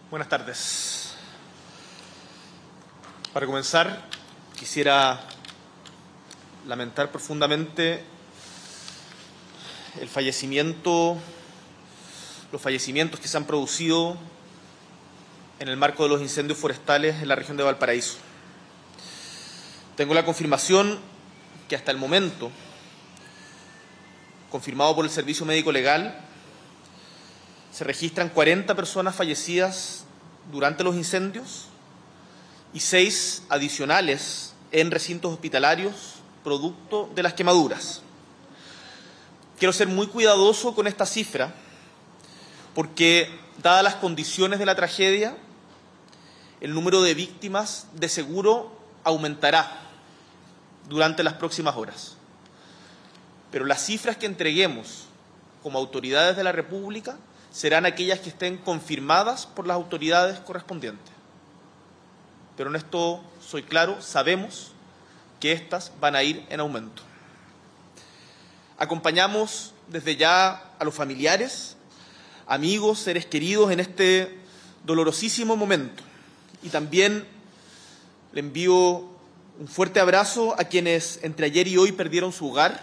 Buenas tardes. Para comenzar, quisiera lamentar profundamente los fallecimientos que se han producido en el marco de los incendios forestales en la región de Valparaíso. Tengo la confirmación que hasta el momento, confirmado por el Servicio Médico Legal, se registran 40 personas fallecidas durante los incendios y 6 adicionales en recintos hospitalarios producto de las quemaduras. Quiero ser muy cuidadoso con esta cifra porque, dadas las condiciones de la tragedia, el número de víctimas de seguro aumentará durante las próximas horas. Pero las cifras que entreguemos como autoridades de la República serán aquellas que estén confirmadas por las autoridades correspondientes. Pero en esto soy claro, sabemos que estas van a ir en aumento. Acompañamos desde ya a los familiares, amigos, seres queridos en este dolorosísimo momento. Y también le envío un fuerte abrazo a quienes entre ayer y hoy perdieron su hogar.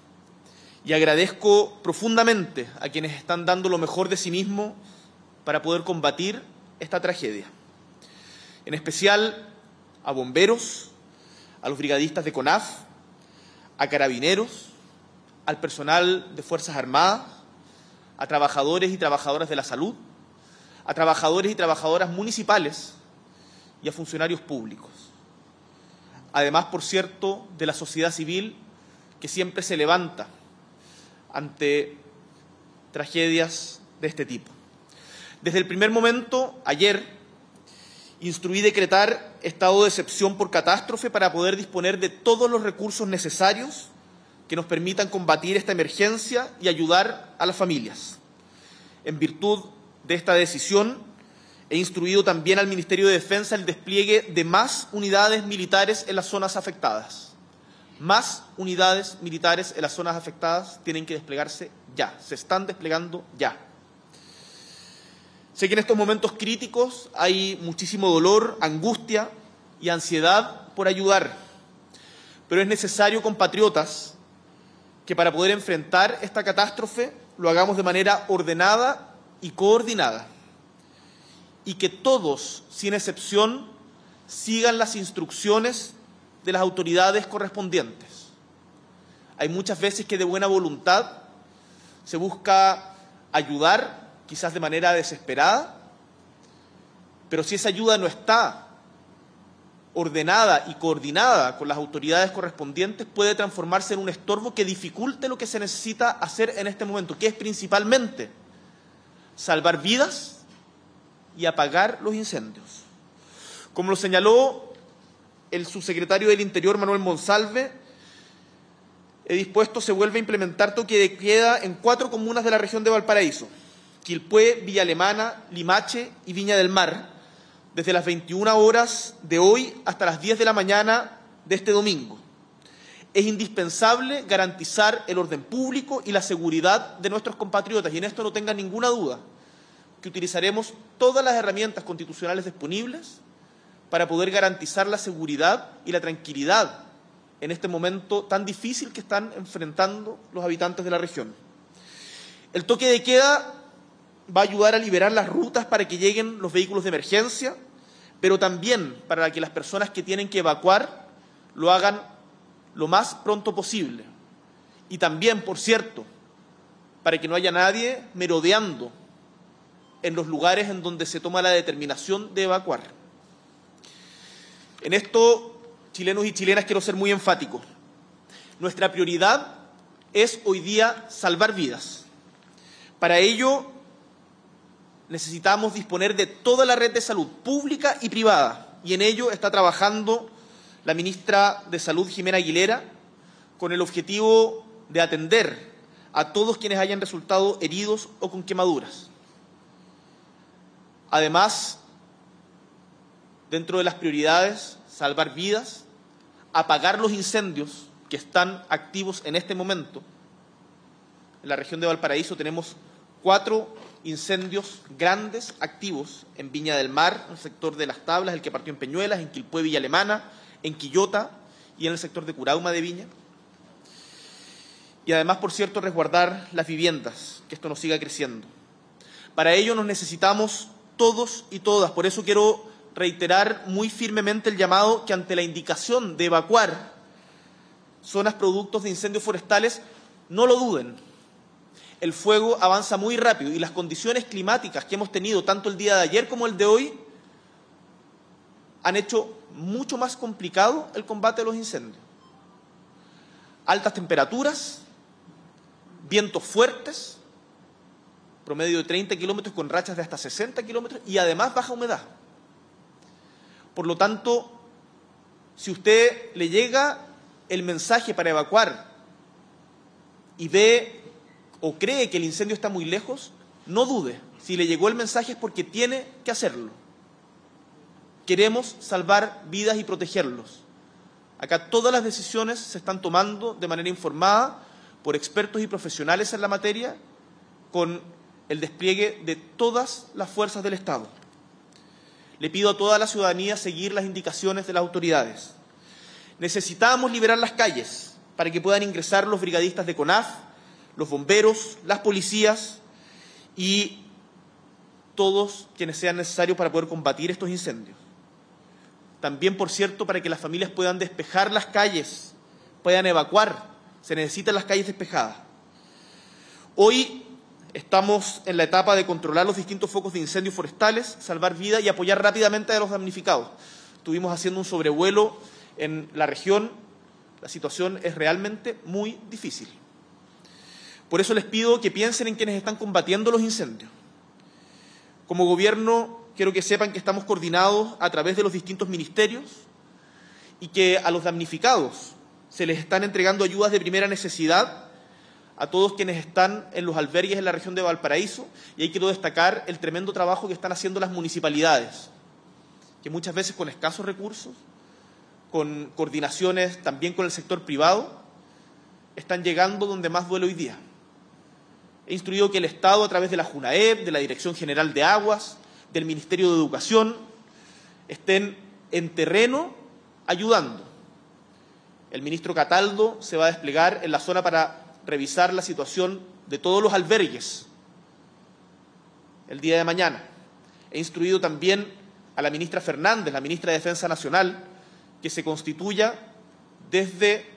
Y agradezco profundamente a quienes están dando lo mejor de sí mismos para poder combatir esta tragedia. En especial a bomberos, a los brigadistas de CONAF, a carabineros, al personal de Fuerzas Armadas, a trabajadores y trabajadoras de la salud, a trabajadores y trabajadoras municipales y a funcionarios públicos. Además, por cierto, de la sociedad civil que siempre se levanta ante tragedias de este tipo. Desde el primer momento, ayer, instruí decretar estado de excepción por catástrofe para poder disponer de todos los recursos necesarios que nos permitan combatir esta emergencia y ayudar a las familias. En virtud de esta decisión, he instruido también al Ministerio de Defensa el despliegue de más unidades militares en las zonas afectadas. Más unidades militares en las zonas afectadas tienen que desplegarse ya, se están desplegando ya. Sé que en estos momentos críticos hay muchísimo dolor, angustia y ansiedad por ayudar, pero es necesario, compatriotas, que para poder enfrentar esta catástrofe lo hagamos de manera ordenada y coordinada y que todos, sin excepción, sigan las instrucciones de las autoridades correspondientes. Hay muchas veces que de buena voluntad se busca ayudar, quizás de manera desesperada, pero si esa ayuda no está ordenada y coordinada con las autoridades correspondientes, puede transformarse en un estorbo que dificulte lo que se necesita hacer en este momento, que es principalmente salvar vidas y apagar los incendios. Como lo señaló el subsecretario del Interior, Manuel Monsalve, he dispuesto se vuelve a implementar toque de queda en 4 comunas de la región de Valparaíso: Quilpué, Villa Alemana, Limache y Viña del Mar, desde las 21 horas de hoy hasta las 10 de la mañana de este domingo. Es indispensable garantizar el orden público y la seguridad de nuestros compatriotas, y en esto no tengan ninguna duda que utilizaremos todas las herramientas constitucionales disponibles para poder garantizar la seguridad y la tranquilidad en este momento tan difícil que están enfrentando los habitantes de la región. El toque de queda va a ayudar a liberar las rutas para que lleguen los vehículos de emergencia, pero también para que las personas que tienen que evacuar lo hagan lo más pronto posible. Y también, por cierto, para que no haya nadie merodeando en los lugares en donde se toma la determinación de evacuar. En esto, chilenos y chilenas, quiero ser muy enfático. Nuestra prioridad es hoy día salvar vidas. Para ello, necesitamos disponer de toda la red de salud pública y privada, y en ello está trabajando la ministra de Salud, Jimena Aguilera, con el objetivo de atender a todos quienes hayan resultado heridos o con quemaduras. Además, dentro de las prioridades, salvar vidas, apagar los incendios que están activos en este momento. En la región de Valparaíso tenemos 4 incendios grandes, activos, en Viña del Mar, en el sector de Las Tablas, el que partió en Peñuelas, en Quilpué, Villa Alemana, en Quillota y en el sector de Curauma de Viña. Y además, por cierto, resguardar las viviendas, que esto no siga creciendo. Para ello nos necesitamos todos y todas. Por eso quiero reiterar muy firmemente el llamado que ante la indicación de evacuar zonas productos de incendios forestales, no lo duden. El fuego avanza muy rápido y las condiciones climáticas que hemos tenido tanto el día de ayer como el de hoy han hecho mucho más complicado el combate de los incendios. Altas temperaturas, vientos fuertes, promedio de 30 kilómetros con rachas de hasta 60 kilómetros y además baja humedad. Por lo tanto, si usted le llega el mensaje para evacuar y ve o cree que el incendio está muy lejos, no dude. Si le llegó el mensaje es porque tiene que hacerlo. Queremos salvar vidas y protegerlos. Acá todas las decisiones se están tomando de manera informada por expertos y profesionales en la materia, con el despliegue de todas las fuerzas del Estado. Le pido a toda la ciudadanía seguir las indicaciones de las autoridades. Necesitamos liberar las calles para que puedan ingresar los brigadistas de CONAF, los bomberos, las policías y todos quienes sean necesarios para poder combatir estos incendios. También, por cierto, para que las familias puedan despejar las calles, puedan evacuar, se necesitan las calles despejadas. Hoy estamos en la etapa de controlar los distintos focos de incendios forestales, salvar vidas y apoyar rápidamente a los damnificados. Estuvimos haciendo un sobrevuelo en la región, la situación es realmente muy difícil. Por eso les pido que piensen en quienes están combatiendo los incendios. Como gobierno, quiero que sepan que estamos coordinados a través de los distintos ministerios y que a los damnificados se les están entregando ayudas de primera necesidad a todos quienes están en los albergues en la región de Valparaíso, y ahí quiero destacar el tremendo trabajo que están haciendo las municipalidades, que muchas veces con escasos recursos, con coordinaciones también con el sector privado, están llegando donde más duele hoy día. He instruido que el Estado, a través de la JUNAEP, de la Dirección General de Aguas, del Ministerio de Educación, estén en terreno ayudando. El ministro Cataldo se va a desplegar en la zona para revisar la situación de todos los albergues el día de mañana. He instruido también a la ministra Fernández, la ministra de Defensa Nacional, que se constituya desde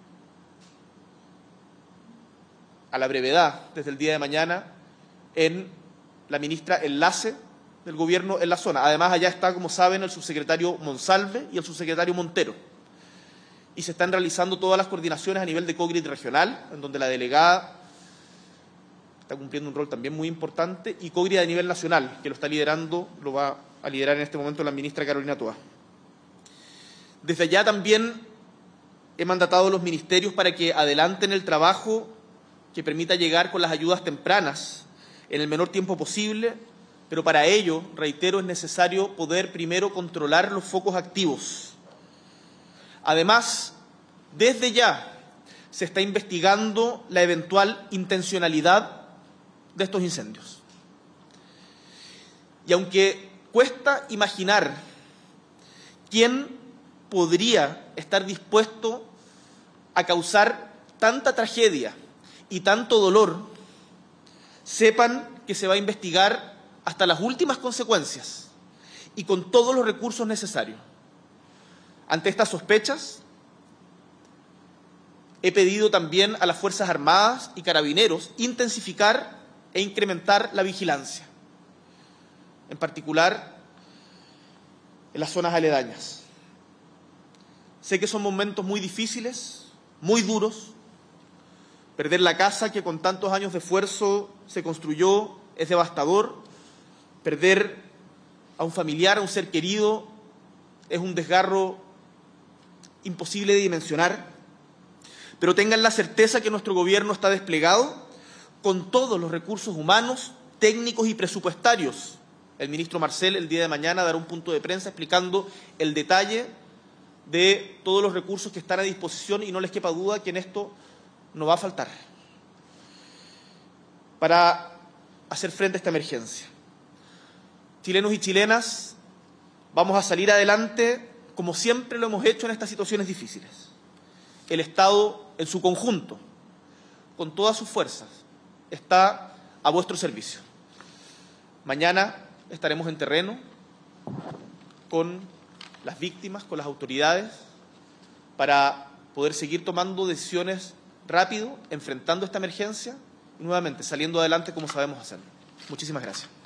a la brevedad, desde el día de mañana, en la ministra enlace del Gobierno en la zona. Además, allá está, como saben, el subsecretario Monsalve y el subsecretario Montero. Y se están realizando todas las coordinaciones a nivel de COGRIT regional, en donde la delegada está cumpliendo un rol también muy importante, y COGRIT a nivel nacional, que lo está liderando, lo va a liderar en este momento la ministra Carolina Toa. Desde allá también he mandatado a los ministerios para que adelanten el trabajo que permita llegar con las ayudas tempranas en el menor tiempo posible, pero para ello, reitero, es necesario poder primero controlar los focos activos. Además, desde ya se está investigando la eventual intencionalidad de estos incendios. Y aunque cuesta imaginar quién podría estar dispuesto a causar tanta tragedia y tanto dolor, sepan que se va a investigar hasta las últimas consecuencias y con todos los recursos necesarios. Ante estas sospechas, he pedido también a las Fuerzas Armadas y Carabineros intensificar e incrementar la vigilancia, en particular en las zonas aledañas. Sé que son momentos muy difíciles, muy duros. Perder la casa que con tantos años de esfuerzo se construyó es devastador. Perder a un familiar, a un ser querido, es un desgarro imposible de dimensionar. Pero tengan la certeza que nuestro gobierno está desplegado con todos los recursos humanos, técnicos y presupuestarios. El ministro Marcel el día de mañana dará un punto de prensa explicando el detalle de todos los recursos que están a disposición, y no les quepa duda que en esto no va a faltar. Para hacer frente a esta emergencia. Chilenos y chilenas, vamos a salir adelante como siempre lo hemos hecho en estas situaciones difíciles. El Estado, en su conjunto, con todas sus fuerzas, está a vuestro servicio. Mañana estaremos en terreno con las víctimas, con las autoridades, para poder seguir tomando decisiones rápido, enfrentando esta emergencia y nuevamente saliendo adelante como sabemos hacerlo. Muchísimas gracias.